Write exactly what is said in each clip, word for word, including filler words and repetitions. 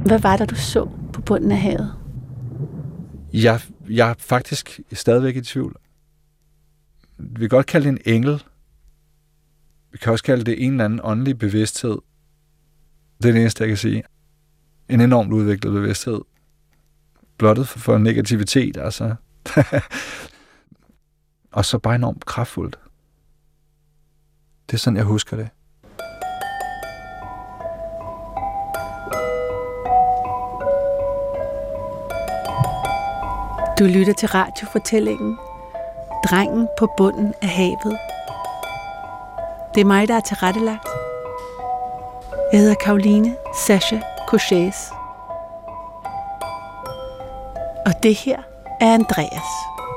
Hvad var det, du så på bunden af havet? Jeg, jeg er faktisk stadigvæk i tvivl. Vi kan godt kalde det en engel. Vi kan også kalde det en eller anden åndelig bevidsthed. Det er det eneste, jeg kan sige. En enormt udviklet bevidsthed. Blottet for, for negativitet, altså. Og så bare enormt kraftfuldt. Det er sådan, jeg husker det. Du lytter til radiofortællingen Drengen på bunden af havet. Det er mig, der er tilrettelagt. Jeg hedder Caroline Sascha Couchés. Og det her er Andreas.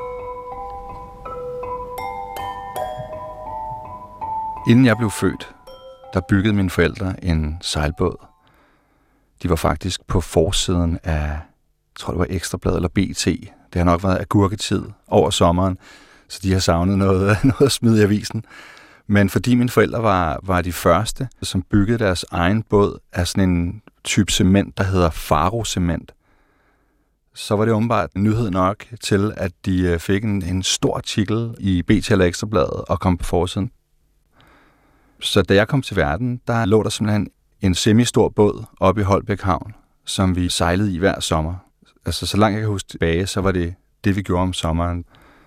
Inden jeg blev født, der byggede mine forældre en sejlbåd. De var faktisk på forsiden af, jeg tror det var Ekstrabladet eller B T. Det har nok været agurketid over sommeren, så de har savnet noget, noget at smide i avisen. Men fordi mine forældre var, var de første, som byggede deres egen båd af sådan en type cement, der hedder Faro-cement, så var det åbenbart nyhed nok til, at de fik en, en stor artikel i B T eller Ekstrabladet og kom på forsiden. Så da jeg kom til verden, der lå der simpelthen en semi-stor båd oppe i Holbæk Havn, som vi sejlede i hver sommer. Altså, så langt jeg kan huske tilbage, så var det det, vi gjorde om sommeren.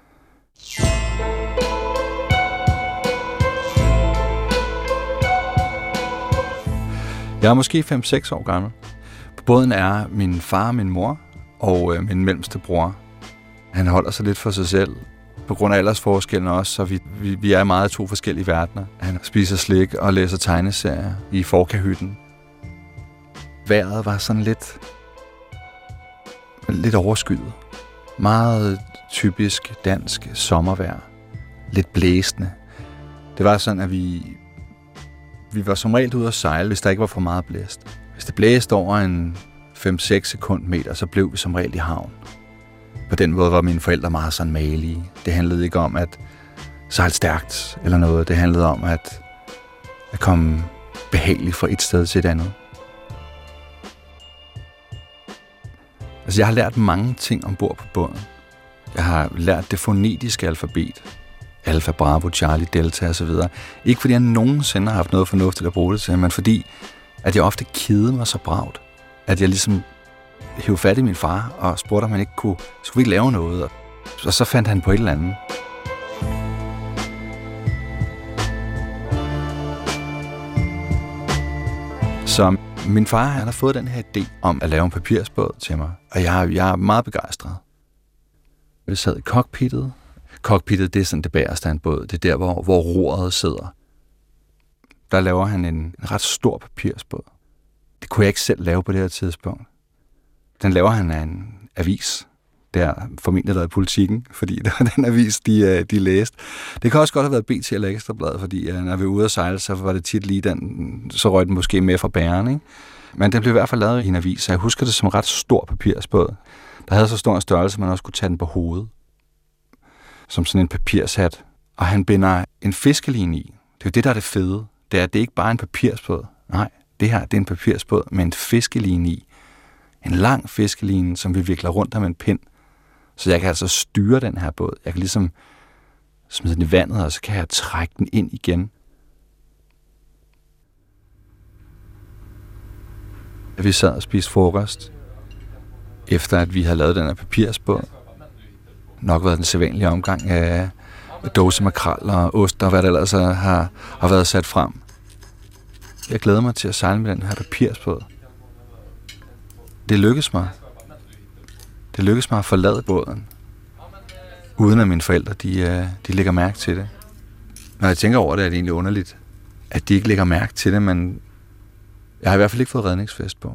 Jeg er måske fem seks år gammel. På båden er min far og min mor og øh, min mellemste bror. Han holder sig lidt for sig selv. På grund af aldersforskellen også, så vi, vi, vi er meget i to forskellige verdener. Han spiser slik og læser tegneserier i forkahytten. Vejret var sådan lidt, lidt overskyet. Meget typisk dansk sommervejr. Lidt blæsende. Det var sådan, at vi, vi var som regel ude at sejle, hvis der ikke var for meget blæst. Hvis det blæste over en fem seks sekundmeter, så blev vi som regel i havn. På den måde var mine forældre meget sådan malige. Det handlede ikke om at sejle stærkt eller noget. Det handlede om at, at komme behageligt fra et sted til et andet. Altså, jeg har lært mange ting ombord på båden. Jeg har lært det fonetiske alfabet. Alfa, Bravo, Charlie, Delta osv. Ikke fordi jeg nogensinde har haft noget fornuftigt at bruge det til, men fordi at jeg ofte kedede mig så bragt, at jeg ligesom hævde fat i min far og spurgte, om han ikke kunne, skulle vi ikke lave noget? Og så fandt han på et eller andet. Så min far, han har fået den her idé om at lave en papirsbåd til mig, og jeg, jeg er meget begejstret. Vi sad i cockpittet. Cockpittet, det er sådan det bagerste af en båd. Det er der, hvor, hvor roret sidder. Der laver han en, en ret stor papirsbåd. Det kunne jeg ikke selv lave på det her tidspunkt. Den laver han af en avis. Det er formentlig lavet i Politikken, fordi det var den avis, de, de læste. Det kan også godt have været B T eller Ekstrabladet, fordi når vi var ude at sejle, så var det tit lige den, så røg den måske med fra bæren, ikke? Men den blev i hvert fald lavet i en avis, så jeg husker det som en ret stor papirsbåd. Der havde så stor en størrelse, at man også kunne tage den på hovedet. Som sådan en papirshat. Og han binder en fiskeline i. Det er jo det, der er det fede. Det er, det er ikke bare en papirsbåd. Nej, det her det er en papirsbåd med en fiskeline i. En lang fiskeline, som vi vikler rundt om en pind. Så jeg kan altså styre den her båd. Jeg kan ligesom smide den i vandet, og så kan jeg trække den ind igen. Vi sad og spiste frokost, efter at vi havde lavet den her papirsbåd. Nok været den sædvanlige omgang af dåse makrel og ost og hvad der ellers har, har været sat frem. Jeg glæder mig til at sejle med den her papirsbåd. Det lykkedes mig. Det lykkedes mig at forlade båden, uden at mine forældre de, de lægger mærke til det. Når jeg tænker over det, er det egentlig underligt, at de ikke lægger mærke til det, men jeg har i hvert fald ikke fået redningsvest på.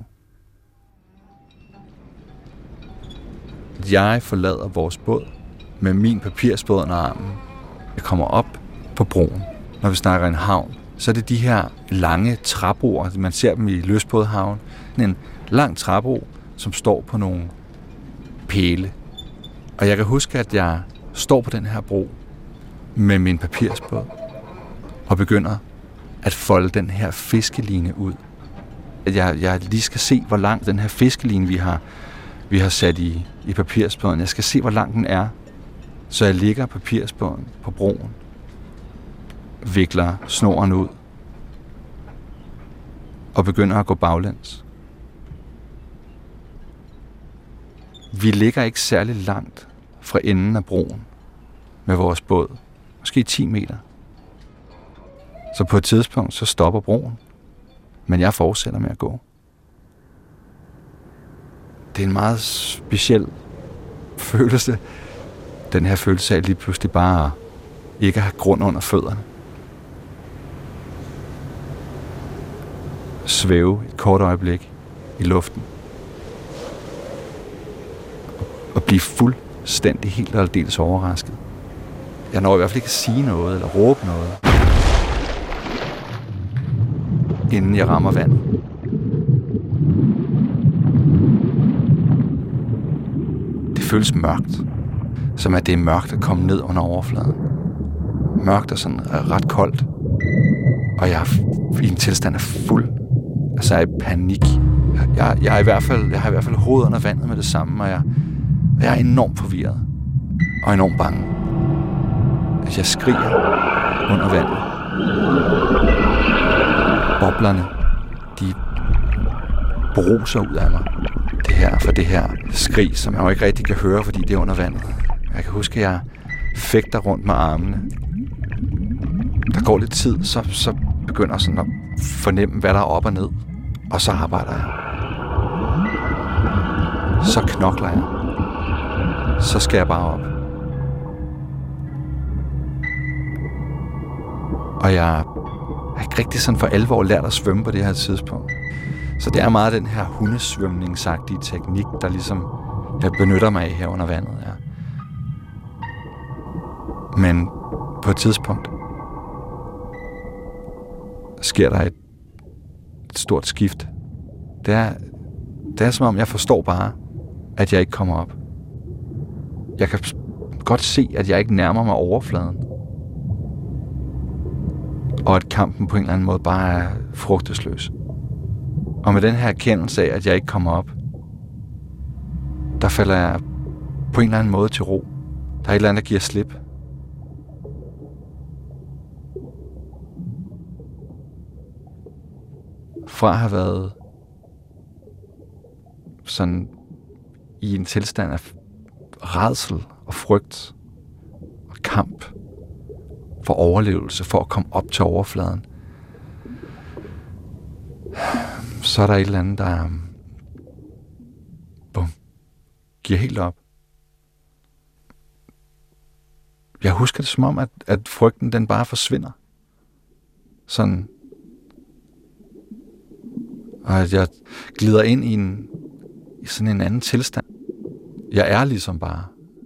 Jeg forlader vores båd med min papirsbåd under armen. Jeg kommer op på broen. Når vi snakker en havn, så er det de her lange træbroer. Man ser dem i lystbådhavn. En lang træbro, som står på nogle pæle. Og jeg kan huske, at jeg står på den her bro med min papirsbåd og begynder at folde den her fiskeline ud. at jeg, jeg lige skal se, hvor lang den her fiskeline, vi har, vi har sat i, i papirsbåden, jeg skal se, hvor lang den er, så jeg ligger papirsbåden på broen, vikler snoren ud og begynder at gå baglæns. Vi ligger ikke særlig langt fra enden af broen med vores båd, måske ti meter. Så på et tidspunkt, så stopper broen, men jeg fortsætter med at gå. Det er en meget speciel følelse, den her følelse af lige pludselig bare ikke at have grund under fødderne. Svæve et kort øjeblik i luften. Og blive fuldstændig helt og aldeles overrasket. Jeg når i hvert fald ikke at sige noget eller råbe noget, inden jeg rammer vandet. Det føles mørkt, som at det er mørkt at komme ned under overfladen. Mørkt og sådan ret koldt. Og jeg er i en tilstand af fuld, altså af panik. Jeg, jeg, er i hvert fald, jeg har i hvert fald hovedet under vandet med det samme, og jeg, jeg er enormt forvirret og enormt bange. Jeg skriger under vandet. Boblerne, de bruser ud af mig. Det her, for det her skrig, som jeg jo ikke rigtig kan høre, fordi det er under vandet. Jeg kan huske, at jeg fægter rundt med armene. Der går lidt tid, så, så begynder jeg sådan at fornemme, hvad der er op og ned. Og så arbejder jeg. Så knokler jeg. Så skal jeg bare op. Og jeg har ikke rigtig sådan for alvor lært at svømme på det her tidspunkt. Så det er meget den her hundesvømningsagtige teknik, der ligesom jeg benytter mig af her under vandet. Ja. Men på et tidspunkt sker der et, et stort skift. Det er, det er som om, jeg forstår bare, at jeg ikke kommer op. Jeg kan godt se, at jeg ikke nærmer mig overfladen. Og at kampen på en eller anden måde bare er frugtesløs. Og med den her erkendelse af, at jeg ikke kommer op, der falder jeg på en eller anden måde til ro. Der er et eller andet, der giver slip. Fra at have været sådan i en tilstand af rædsel og frygt og kamp for overlevelse, for at komme op til overfladen, så er der et eller andet, der bum, giver helt op. Jeg husker det som om, at, at frygten den bare forsvinder. Sådan. Og at jeg glider ind i, en, i sådan en anden tilstand. Jeg er ligesom bare.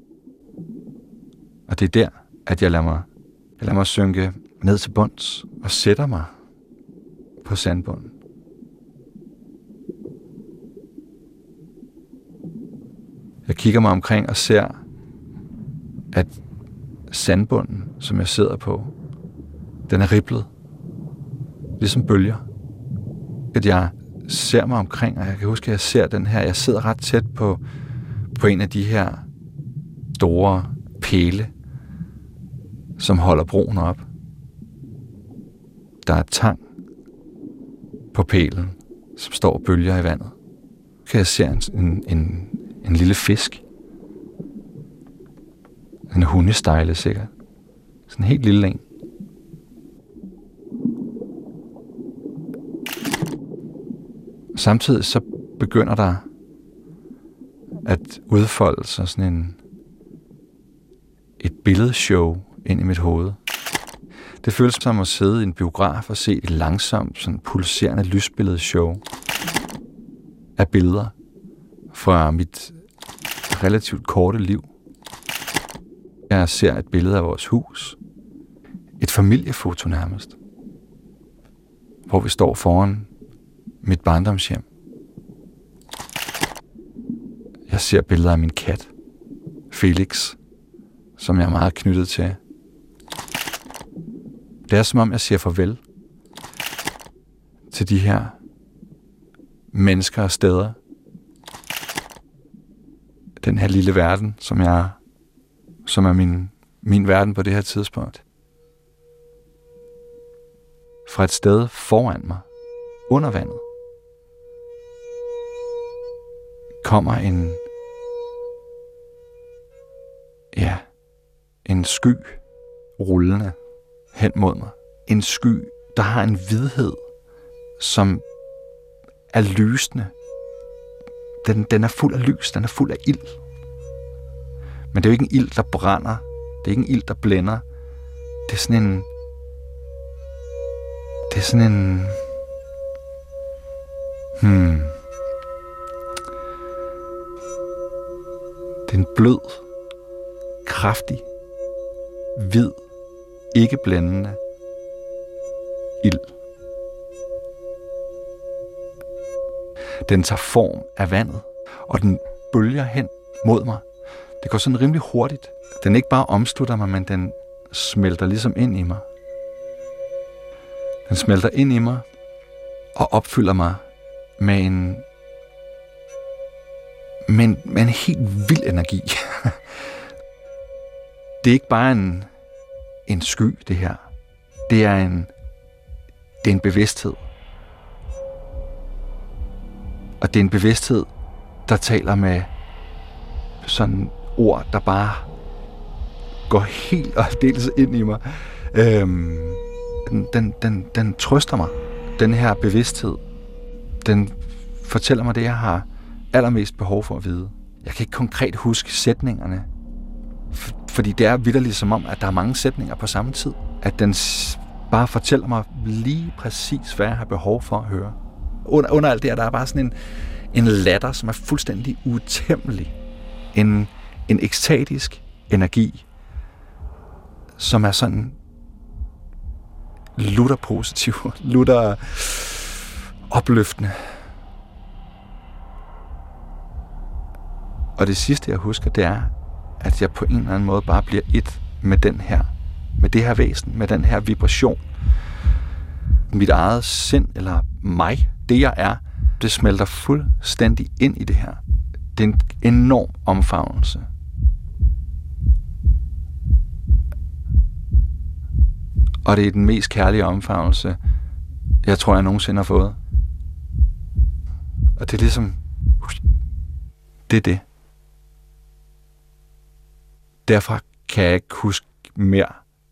Og det er der, at jeg lader mig, jeg lader mig synke ned til bunds og sætter mig på sandbunden. Jeg kigger mig omkring og ser, at sandbunden, som jeg sidder på, den er riblet. Ligesom bølger. At jeg ser mig omkring, og jeg kan huske, at jeg ser den her, jeg sidder ret tæt på, på en af de her store pæle, som holder broen op. Der er tang på pælen, som står og bølger i vandet. Så kan jeg se en, en, en, en lille fisk. En hundestejle sikkert. Sådan en helt lille en. Samtidig så begynder der at udfolde sig sådan en, et billedshow ind i mit hoved. Det føles som at sidde i en biograf og se et langsomt, sådan pulserende lysbilledshow af billeder fra mit relativt korte liv. Jeg ser et billede af vores hus. Et familiefoto nærmest. Hvor vi står foran mit barndomshjem. Jeg ser billeder af min kat, Felix, som jeg er meget knyttet til. Det er som om, jeg siger farvel til de her mennesker og steder. Den her lille verden, som jeg som er min, min verden på det her tidspunkt. Fra et sted foran mig, under vandet, kommer en, ja, en sky rullende hen mod mig. En sky, der har en hvidhed, som er lysende. Den, den er fuld af lys, den er fuld af ild. Men det er jo ikke en ild, der brænder. Det er ikke en ild, der blænder. Det er sådan en... Det er sådan en... Hmm... Det er en blød, kraftig, hvid, ikke blændende ild. Den tager form af vandet, og den bølger hen mod mig. Det går sådan rimelig hurtigt. Den ikke bare omslutter mig, men den smelter ligesom ind i mig. Den smelter ind i mig og opfylder mig med en, med en, med en helt vild energi. Det er ikke bare en, en sky, det her. Det er en, det er en bevidsthed. Og det er en bevidsthed, der taler med sådan ord, der bare går helt og dels ind i mig. Øhm, den, den, den, den trøster mig. Den her bevidsthed, den fortæller mig det, jeg har allermest behov for at vide. Jeg kan ikke konkret huske sætningerne, for, fordi det er vitterligt som om, at der er mange sætninger på samme tid. At den bare fortæller mig lige præcis, hvad jeg har behov for at høre. Under, under alt det her, der er bare sådan en, en latter, som er fuldstændig utæmmelig. En, en ekstatisk energi, som er sådan lutter positiv, lutter opløftende. Og det sidste, jeg husker, det er, at jeg på en eller anden måde bare bliver et med den her, med det her væsen, med den her vibration. Mit eget sind, eller mig, det jeg er, det smelter fuldstændig ind i det her. Det er en enorm omfavnelse. Og det er den mest kærlige omfavnelse, jeg tror, jeg nogensinde har fået. Og det er ligesom, det er det. Derfra kan jeg ikke huske mere.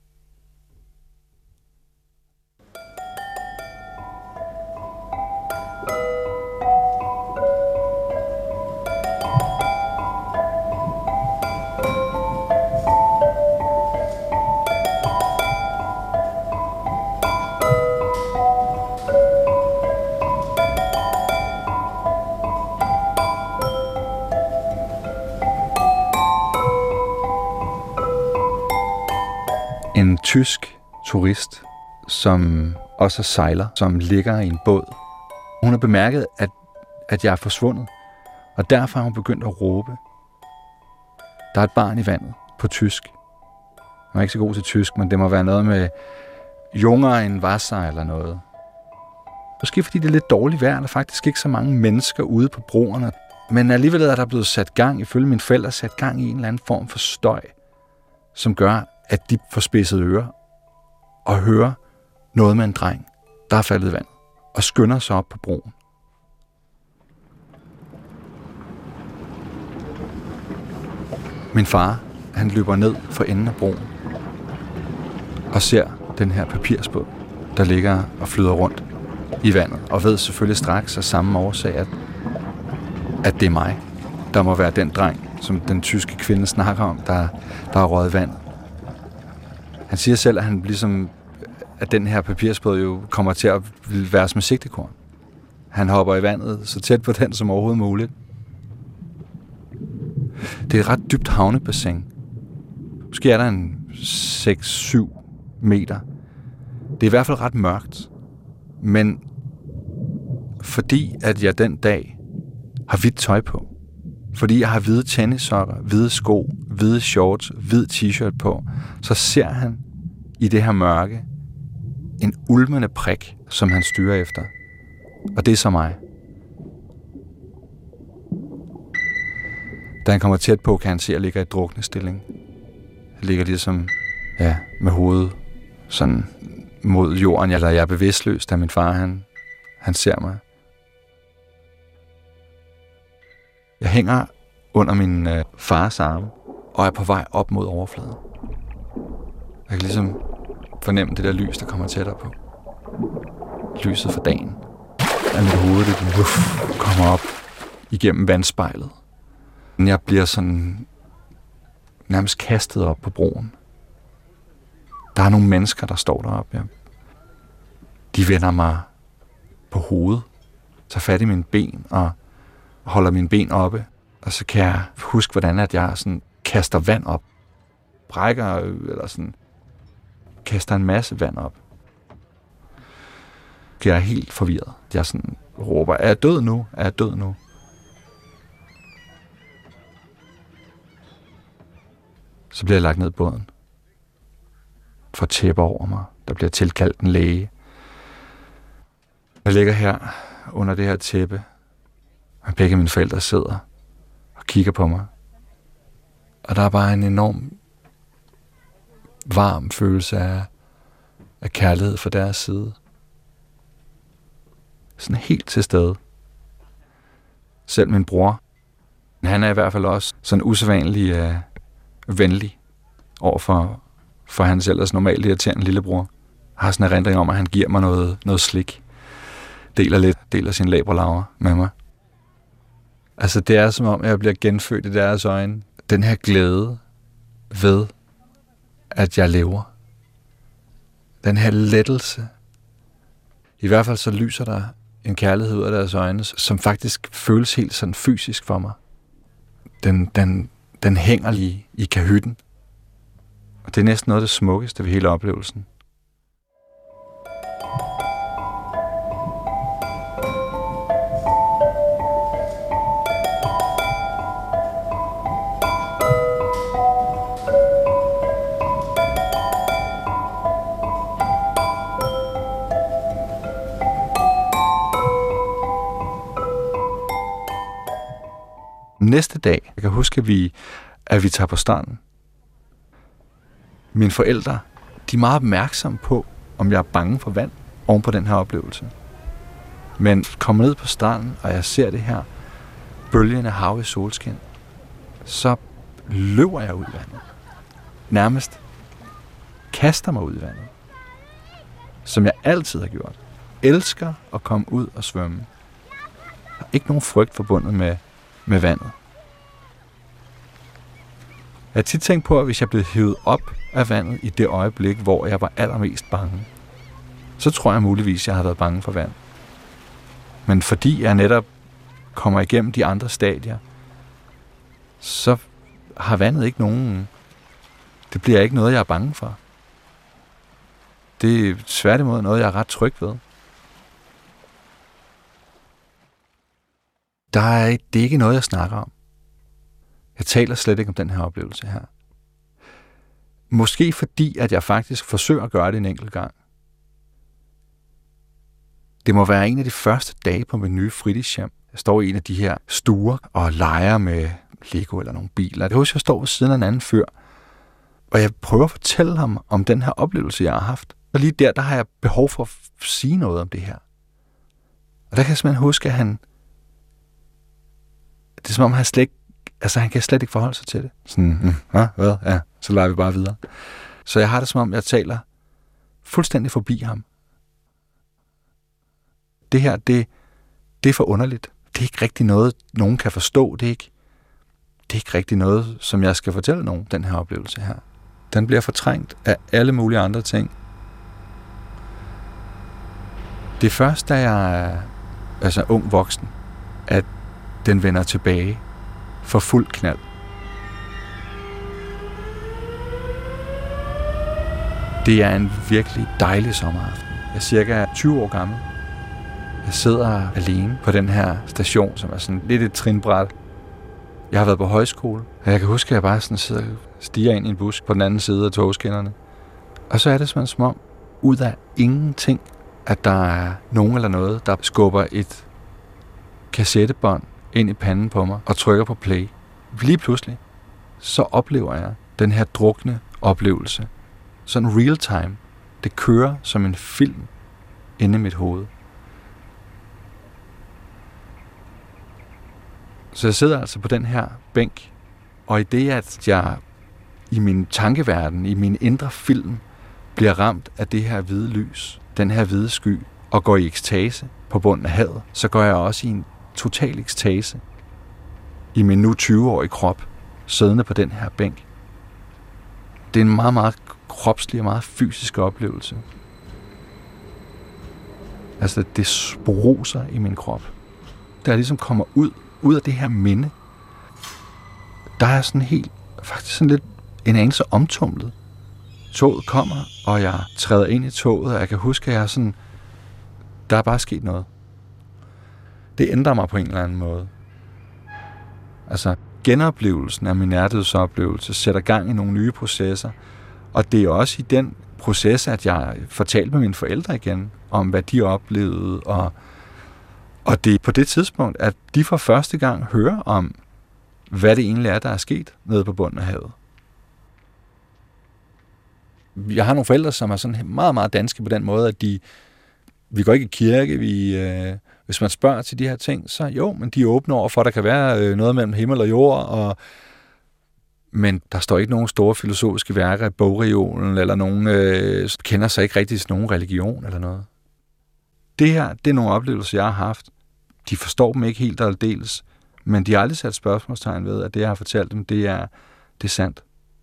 En tysk turist, som også er sejler, som ligger i en båd. Hun har bemærket, at, at jeg er forsvundet, og derfor har hun begyndt at råbe. Der er et barn i vandet på tysk. Jeg er ikke så god til tysk, men det må være noget med junger en Wasser eller noget. Måske fordi det er lidt dårligt vejr, der er faktisk ikke så mange mennesker ude på broerne. Men alligevel er der blevet sat gang, ifølge mine forældre, sat gang i en eller anden form for støj, som gør, at de får spidset ører og hører noget med en dreng, der er faldet i vand, og skynder sig op på broen. Min far, han løber ned for enden af broen og ser den her papirsbåd, der ligger og flyder rundt i vandet, og ved selvfølgelig straks af samme årsag, at, at det er mig, der må være den dreng, som den tyske kvinde snakker om, der, der er røget i vandet. Han siger selv, at han ligesom, at den her papirsbåd jo kommer til at være som sigtekorn. Han hopper i vandet så tæt på den som overhovedet muligt. Det er et ret dybt havnebassin. Måske er der en seks syv meter. Det er i hvert fald ret mørkt. Men fordi at jeg den dag har hvidt tøj på, fordi jeg har hvide tennissokker, hvide sko, hvide shorts, hvid t-shirt på, så ser han i det her mørke en ulmende prik, som han styrer efter. Og det er så mig. Da han kommer tæt på, kan han se, at jeg ligger i druknestilling. Jeg ligger ligesom, ja, med hovedet sådan mod jorden, eller jeg er bevidstløs, da min far, han, han ser mig. Jeg hænger under min øh, fars arme, og er på vej op mod overfladen. Jeg kan ligesom fornemme det der lys, der kommer tættere på. Lyset fra dagen. Af mit hoved, det uff, kommer op igennem vandspejlet. Jeg bliver sådan nærmest kastet op på broen. Der er nogle mennesker, der står deroppe. Ja. De vender mig på hovedet, tager fat i mine ben og holder mine ben oppe. Og så kan jeg huske, hvordan at jeg sådan kaster vand op. Brækker eller sådan kaster en masse vand op. Jeg er helt forvirret. Jeg sådan råber, er jeg død nu? Er jeg død nu? Så bliver jeg lagt ned i båden. Får tæpper over mig. Der bliver tilkaldt en læge. Jeg ligger her under det her tæppe. Og begge mine forældre sidder og kigger på mig. Og der er bare en enorm varm følelse af, af kærlighed fra deres side. Sådan helt til stede. Selv min bror, han er i hvert fald også sådan usædvanlig uh, venlig overfor for hans ellers normalt irriterende lillebror. Har sådan en erindring om, at han giver mig noget, noget slik. Deler lidt, deler sin labralaver med mig. Altså det er som om, jeg bliver genfødt i deres øjne. Den her glæde ved, at jeg lever. Den her lettelse. I hvert fald så lyser der en kærlighed ud af deres øjne, som faktisk føles helt sådan fysisk for mig. Den, den, den hænger lige i kahytten. Og det er næsten noget af det smukkeste ved hele oplevelsen. Næste dag, jeg kan huske, at vi, at vi tager på stranden. Mine forældre, de er meget opmærksomme på, om jeg er bange for vand oven på den her oplevelse. Men kommer ned på stranden, og jeg ser det her bølgende hav i solskin, så løber jeg ud i vandet. Nærmest kaster mig ud i vandet. Som jeg altid har gjort. Elsker at komme ud og svømme. Der er ikke nogen frygt forbundet med med vandet. Jeg har tit tænkt på, at hvis jeg blev hævet op af vandet i det øjeblik, hvor jeg var allermest bange, så tror jeg muligvis, jeg har været bange for vand. Men fordi jeg netop kommer igennem de andre stadier, så har vandet ikke nogen... Det bliver ikke noget, jeg er bange for. Det er tværtimod noget, jeg er ret tryg ved. Der er, det er ikke noget, jeg snakker om. Jeg taler slet ikke om den her oplevelse her. Måske fordi, at jeg faktisk forsøger at gøre det en enkelt gang. Det må være en af de første dage på min nye fritidshjem. Jeg står i en af de her stuer og leger med Lego eller nogle biler. Jeg husker, jeg står ved siden af en anden fyr, og jeg prøver at fortælle ham om den her oplevelse, jeg har haft. Og lige der, der har jeg behov for at sige noget om det her. Og der kan jeg simpelthen huske, at han det er som om, han slet ikke, altså han kan slet ikke forholde sig til det. Sådan, mm, ja, hvad? Ja, så leger vi bare videre. Så jeg har det som om, jeg taler fuldstændig forbi ham. Det her, det, det er for underligt. Det er ikke rigtig noget, nogen kan forstå. Det er ikke, det er ikke rigtig noget, som jeg skal fortælle nogen, den her oplevelse her. Den bliver fortrængt af alle mulige andre ting. Det er først, da jeg er altså ung voksen, at den vender tilbage for fuld knald. Det er en virkelig dejlig sommeraften. Jeg er cirka tyve år gammel. Jeg sidder alene på den her station, som er sådan lidt et trinbræt. Jeg har været på højskole, og jeg kan huske, at jeg bare sådan sidder og stiger ind i en bus på den anden side af togskinnerne. Og så er det sådan som om, ud af ingenting, at der er nogen eller noget, der skubber et kassettebånd ind i panden på mig og trykker på play. lige pludselig, så oplever jeg den her drukne oplevelse. Sådan real time. Det kører som en film inde i mit hoved. Så jeg sidder altså på den her bænk, og i det, at jeg i min tankeverden, i min indre film, bliver ramt af det her hvide lys, den her hvide sky, og går i ekstase på bunden af havet, så går jeg også i en total ekstase i min nu tyve-årige krop, siddende på den her bænk. Det er en meget, meget kropslig og meget fysisk oplevelse. Altså, det spruser i min krop. Da jeg ligesom kommer ud, ud af det her minde, der er sådan helt, faktisk sådan lidt en anelse omtumlet. Toget kommer, og jeg træder ind i toget, og jeg kan huske, at jeg er sådan, der er bare sket noget. Det ændrer mig på en eller anden måde. Altså, genoplevelsen af min nærdødsoplevelse sætter gang i nogle nye processer, og det er også i den proces, at jeg fortalte med mine forældre igen, om hvad de oplevede, og, og det er på det tidspunkt, at de for første gang hører om, hvad det egentlig er, der er sket nede på bunden af havet. Jeg har nogle forældre, som er sådan meget, meget danske på den måde, at de, vi går ikke i kirke, vi, øh, hvis man spørger til de her ting, så jo, men de er åbne over for, at der kan være øh, noget mellem himmel og jord, og, men der står ikke nogen store filosofiske værker i bogreolen, eller nogen øh, kender sig ikke rigtig til nogen religion eller noget. Det her, det er nogle oplevelser, jeg har haft. De forstår dem ikke helt aldeles, men de har aldrig sat spørgsmålstegn ved, at det, jeg har fortalt dem, det er, det er sandt.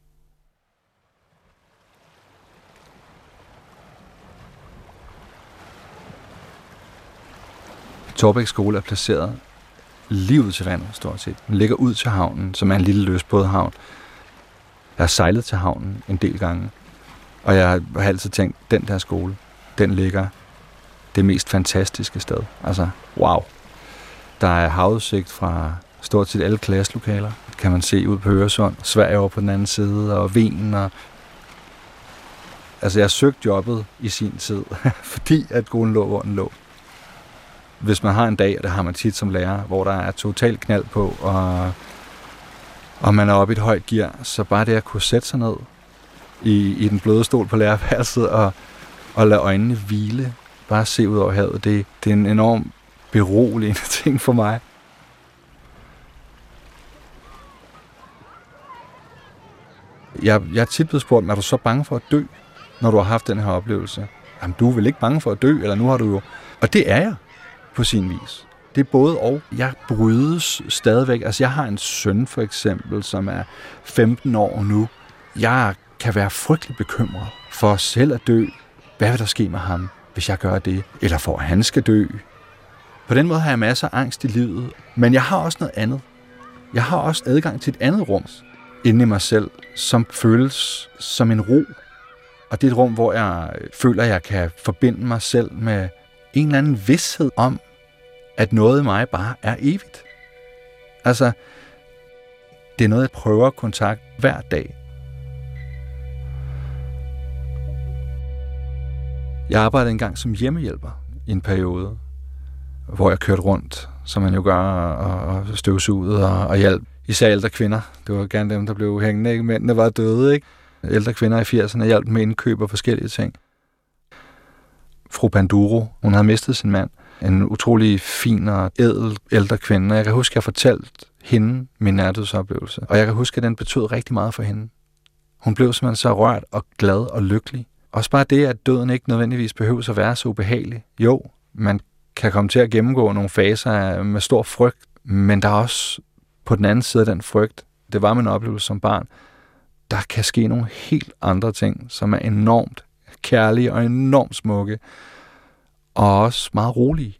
Torbæk skole er placeret lige ud til vandet, stort set. Den ligger ud til havnen, som er en lille løsbådhavn. Jeg har sejlet til havnen en del gange, og jeg har altid tænkt, den der skole, den ligger det mest fantastiske sted. Altså, wow. Der er havudsigt fra stort set alle klasselokaler. Kan man se ud på Øresund, Sverige over på den anden side, og Wien. Og altså, jeg søgte jobbet i sin tid, fordi at skolen lå, hvor den lå. Hvis man har en dag, og det har man tit som lærer, hvor der er total knald på, og, og man er oppe i et højt gear, så bare det at kunne sætte sig ned i, i den bløde stol på lærerværelset og, og lade øjnene hvile, bare se ud over havet, det, det er en enorm beroligende ting for mig. Jeg, jeg er tit blevet spurgt, er du så bange for at dø, når du har haft den her oplevelse? Jamen, du er vel ikke bange for at dø, eller nu har du jo... Og det er jeg. På sin vis. Det er både og. Jeg brydes stadigvæk. Altså, jeg har en søn, for eksempel, som er femten år nu. Jeg kan være frygtelig bekymret for selv at dø. Hvad vil der ske med ham, hvis jeg gør det? Eller for, at han skal dø? På den måde har jeg masser af angst i livet. Men jeg har også noget andet. Jeg har også adgang til et andet rum inde i mig selv, som føles som en ro. Og det er et rum, hvor jeg føler, at jeg kan forbinde mig selv med en eller anden vished om, at noget i mig bare er evigt. Altså, det er noget, jeg prøver at kontakte hver dag. Jeg arbejdede engang som hjemmehjælper i en periode, hvor jeg kørte rundt, som man jo gør, og støvsugede og, og hjalp. Især ældre kvinder. Det var gerne dem, der blev hængende, ikke? Mændene var døde, ikke? Ældre kvinder i firserne hjalp med indkøb og forskellige ting. Fru Panduro, hun havde mistet sin mand. En utrolig fin og ædel ældre kvinde. Og jeg kan huske, at jeg fortalte hende min nærdødsoplevelse. Og jeg kan huske, at den betød rigtig meget for hende. Hun blev simpelthen så rørt og glad og lykkelig. Også bare det, at døden ikke nødvendigvis behøver at være så ubehagelig. Jo, man kan komme til at gennemgå nogle faser med stor frygt, men der er også på den anden side af den frygt, det var min oplevelse som barn, der kan ske nogle helt andre ting, som er enormt kærlige og enormt smukke, og også meget rolige.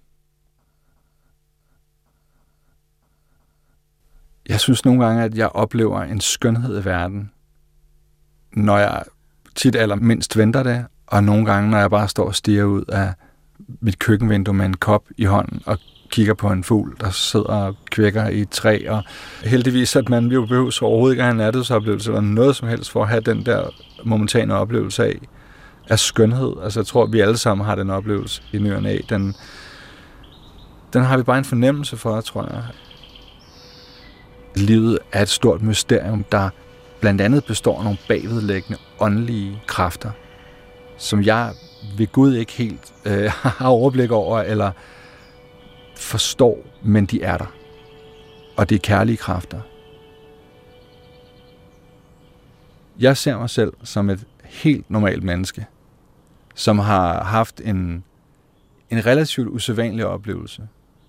Jeg synes nogle gange, at jeg oplever en skønhed i verden, når jeg tit allermindst venter det, og nogle gange, når jeg bare står og stirrer ud af mit køkkenvindue med en kop i hånden og kigger på en fugl, der sidder og kvækker i et træ, og heldigvis, at man jo behøver overhovedet ikke at have en nærdødsoplevelse eller noget som helst for at have den der momentane oplevelse af, af skønhed. Altså, jeg tror, at vi alle sammen har den oplevelse i ny og næ. Den, den har vi bare en fornemmelse for, tror jeg. Livet er et stort mysterium, der blandt andet består af nogle bagvedliggende åndelige kræfter, som jeg ved Gud ikke helt øh, har overblik over eller forstår, men de er der. Og det er kærlige kræfter. Jeg ser mig selv som et helt normalt menneske, som har haft en, en relativt usædvanlig oplevelse.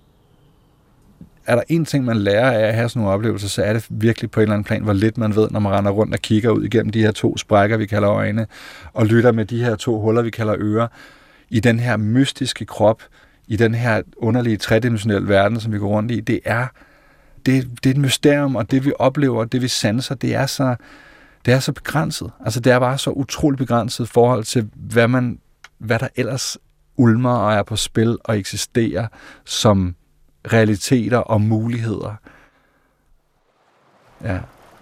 Er der en ting, man lærer af at have sådan nogle oplevelser, så er det virkelig på en eller anden plan, hvor lidt man ved, når man render rundt og kigger ud igennem de her to sprækker, vi kalder øjne, og lytter med de her to huller, vi kalder ører, i den her mystiske krop, i den her underlige tredimensionelle verden, som vi går rundt i. Det er, det, det er et mysterium, og det vi oplever, det vi sanser, det er så, det er så begrænset. Altså det er bare så utroligt begrænset i forhold til, hvad, man, hvad der ellers ulmer og er på spil og eksisterer som realiteter og muligheder. Ja.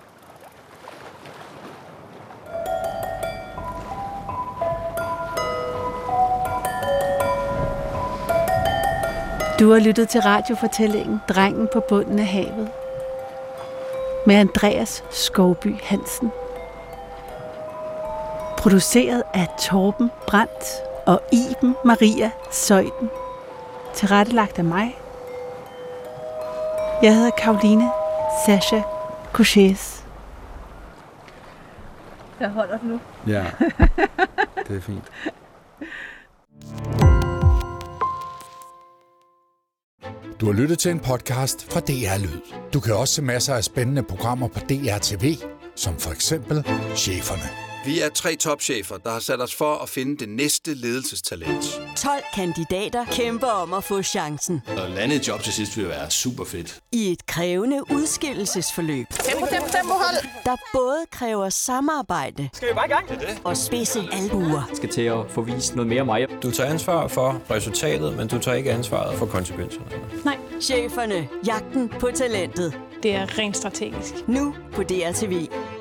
Du har lyttet til radiofortællingen Drengen på bunden af havet med Andreas Skovby Hansen. Produceret af Torben Brandt og Iben Maria Søjden. Tilrettelagt af mig. Jeg hedder Karoline Sascha Couchés. Jeg holder den nu. Ja, det er fint. Du har lyttet til en podcast fra D R Lyd. Du kan også se masser af spændende programmer på D R T V, som for eksempel Cheferne. Vi er tre topchefer, der har sat os for at finde det næste ledelsestalent. tolv kandidater kæmper om at få chancen. At lande et job til sidst vil være super fedt. I et krævende udskillelsesforløb. Tempo, tempo, tempo, hold! Der både kræver samarbejde. Skal vi bare i gang? Det er det. Og spidse albuer. Skal til at få vist noget mere af mig. Du tager ansvar for resultatet, men du tager ikke ansvaret for konsekvenserne. Nej. Cheferne. Jagten på talentet. Det er rent strategisk. Nu på D R T V.